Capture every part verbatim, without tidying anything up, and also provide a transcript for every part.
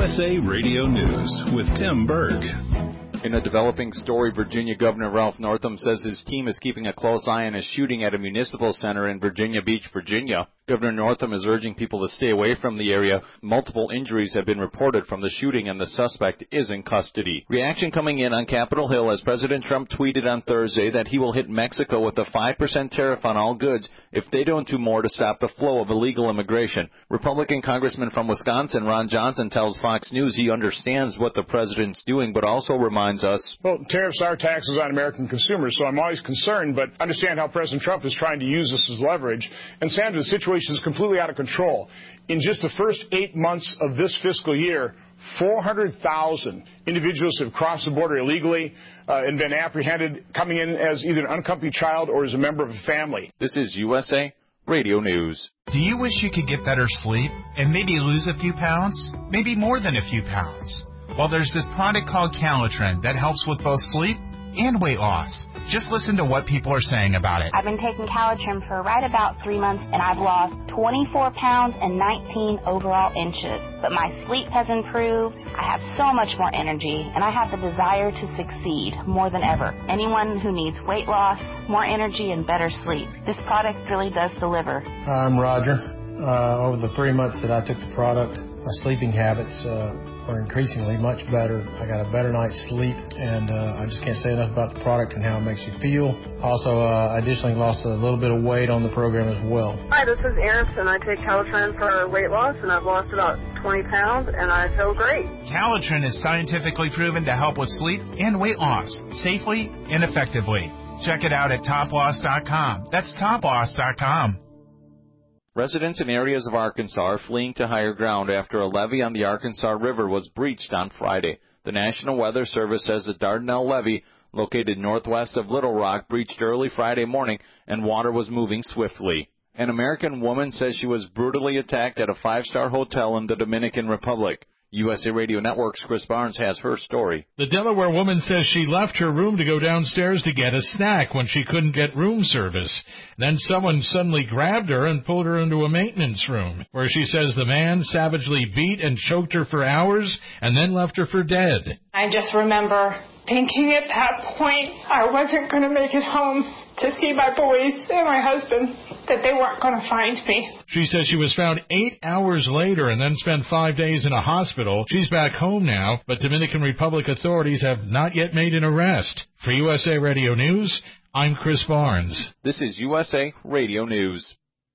S A Radio News with Tim Berg. In a developing story, Virginia Governor Ralph Northam says his team is keeping a close eye on a shooting at a municipal center in Virginia Beach, Virginia. Governor Northam is urging people to stay away from the area. Multiple injuries have been reported from the shooting, and the suspect is in custody. Reaction coming in on Capitol Hill as President Trump tweeted on Thursday that he will hit Mexico with a five percent tariff on all goods if they don't do more to stop the flow of illegal immigration. Republican Congressman from Wisconsin, Ron Johnson, tells Fox News he understands what the president's doing, but also reminds us, well, tariffs are taxes on American consumers, so I'm always concerned, but understand how President Trump is trying to use this as leverage. And Sandra, the situation is completely out of control. In just the first eight months of this fiscal year, four hundred thousand individuals have crossed the border illegally uh, and been apprehended coming in as either an unaccompanied child or as a member of a family. This is U S A Radio News. Do you wish you could get better sleep and maybe lose a few pounds? Maybe more than a few pounds? Well, there's this product called Calitrin that helps with both sleep and weight loss. Just listen to what people are saying about it. I've been taking Calitrin for right about three months, and I've lost twenty-four pounds and nineteen overall inches. But my sleep has improved. I have so much more energy, and I have the desire to succeed more than ever. Anyone who needs weight loss, more energy, and better sleep, this product really does deliver. I'm Roger. Uh, over the three months that I took the product, my sleeping habits uh, are increasingly much better. I got a better night's sleep, and uh, I just can't say enough about the product and how it makes you feel. Also, uh, I additionally lost a little bit of weight on the program as well. Hi, this is Erin, and I take Calitrin for weight loss, and I've lost about twenty pounds, and I feel great. Calitrin is scientifically proven to help with sleep and weight loss safely and effectively. Check it out at top loss dot com. That's top loss dot com. Residents in areas of Arkansas are fleeing to higher ground after a levee on the Arkansas River was breached on Friday. The National Weather Service says the Dardanelle Levee, located northwest of Little Rock, breached early Friday morning and water was moving swiftly. An American woman says she was brutally attacked at a five-star hotel in the Dominican Republic. U S A Radio Network's Chris Barnes has her story. The Delaware woman says she left her room to go downstairs to get a snack when she couldn't get room service. Then someone suddenly grabbed her and pulled her into a maintenance room, where she says the man savagely beat and choked her for hours and then left her for dead. I just remember thinking at that point I wasn't going to make it home to see my boys and my husband, that they weren't going to find me. She says she was found eight hours later and then spent five days in a hospital. She's back home now, but Dominican Republic authorities have not yet made an arrest. For U S A Radio News, I'm Chris Barnes. This is U S A Radio News.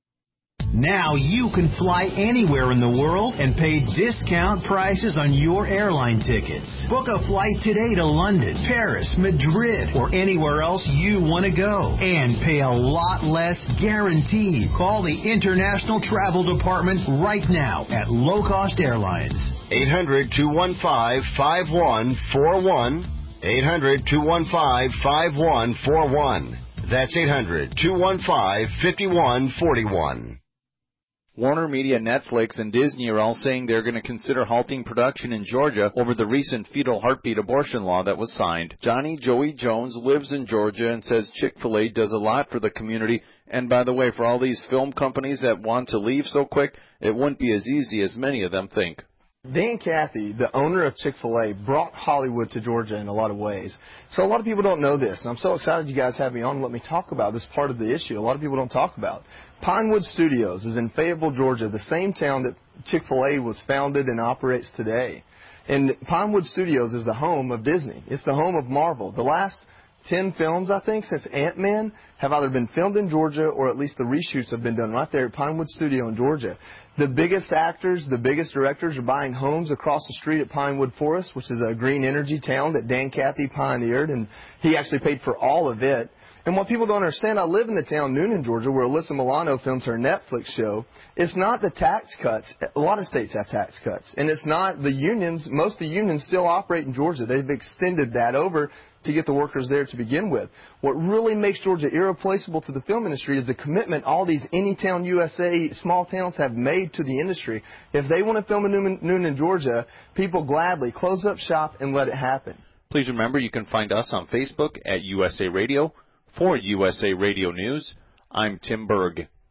Now you can fly anywhere in the world and pay discount prices on your airline tickets. Book a flight today to London, Paris, Madrid, or anywhere else you want to go. And pay a lot less guaranteed. Call the International Travel Department right now at Low Cost Airlines. eight hundred, two one five, five one four one. eight hundred, two one five, five one four one. That's eight hundred, two one five, five one four one. Warner Media, Netflix, and Disney are all saying they're going to consider halting production in Georgia over the recent fetal heartbeat abortion law that was signed. Johnny Joey Jones lives in Georgia and says Chick-fil-A does a lot for the community. And by the way, for all these film companies that want to leave so quick, it wouldn't be as easy as many of them think. Dan Cathy, the owner of Chick-fil-A, brought Hollywood to Georgia in a lot of ways. So a lot of people don't know this, and I'm so excited you guys have me on. Let me talk about this part of the issue a lot of people don't talk about. Pinewood Studios is in Fayetteville, Georgia, the same town that Chick-fil-A was founded and operates today. And Pinewood Studios is the home of Disney. It's the home of Marvel. The last ten films, I think, since Ant-Man have either been filmed in Georgia or at least the reshoots have been done right there at Pinewood Studio in Georgia. The biggest actors, the biggest directors are buying homes across the street at Pinewood Forest, which is a green energy town that Dan Cathy pioneered, and he actually paid for all of it. And what people don't understand, I live in the town Noonan, Georgia, where Alyssa Milano films her Netflix show. It's not the tax cuts. A lot of states have tax cuts. And it's not the unions. Most of the unions still operate in Georgia. They've extended that over to get the workers there to begin with. What really makes Georgia irreplaceable to the film industry is the commitment all these Anytown U S A small towns have made to the industry. If they want to film in Noonan, Georgia, people gladly close up shop and let it happen. Please remember you can find us on Facebook at U S A Radio. For U S A Radio News, I'm Tim Berg.